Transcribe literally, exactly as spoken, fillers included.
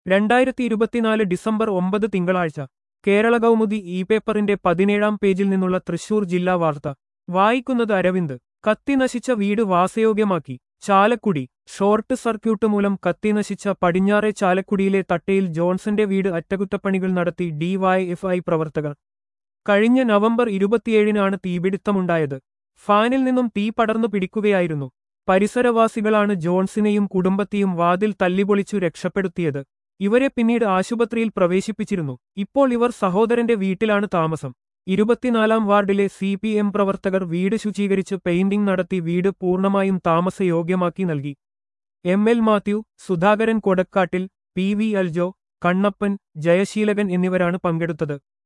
രണ്ടായിരത്തി ഇരുപത്തിനാല് ഡിസംബർ ഒമ്പത് തിങ്കളാഴ്ച കേരള കൗമുദി ഇ പേപ്പറിന്റെ പതിനേഴാം പേജിൽ നിന്നുള്ള തൃശൂർ ജില്ലാ വാർത്ത വായിക്കുന്നത് അരവിന്ദ്. കത്തിനശിച്ച വീട് വാസയോഗ്യമാക്കി ചാലക്കുടി. ഷോർട്ട് സർക്യൂട്ട് മൂലം കത്തിനശിച്ച പടിഞ്ഞാറെ ചാലക്കുടിയിലെ തട്ടയിൽ ജോൺസന്റെ വീട് അറ്റകുറ്റപ്പണികൾ നടത്തി ഡിവൈഎഫ്ഐ പ്രവർത്തകർ. കഴിഞ്ഞ നവംബർ ഇരുപത്തിയേഴിനാണ് തീപിടുത്തമുണ്ടായത്. ഫാനിൽ നിന്നും തീ പടർന്നു പിടിക്കുകയായിരുന്നു. പരിസരവാസികളാണ് ജോൺസിനെയും കുടുംബത്തെയും വാതിൽ തല്ലിപൊളിച്ചു രക്ഷപ്പെടുത്തിയത്. ഇവരെ പിന്നീട് ആശുപത്രിയിൽ പ്രവേശിപ്പിച്ചിരുന്നു. ഇപ്പോൾ ഇവർ സഹോദരന്റെ വീട്ടിലാണ് താമസം. ഇരുപത്തിനാലാം വാർഡിലെ സി പി എം പ്രവർത്തകർ വീട് ശുചീകരിച്ച് പെയിന്റിംഗ് നടത്തി വീട് പൂർണ്ണമായും താമസയോഗ്യമാക്കി നൽകി. M L Mathew, Sudhakaran Kodakkattil, P V Aljo, Kannappan, Jayaseelakan എന്നിവരാണ് പങ്കെടുത്തത്.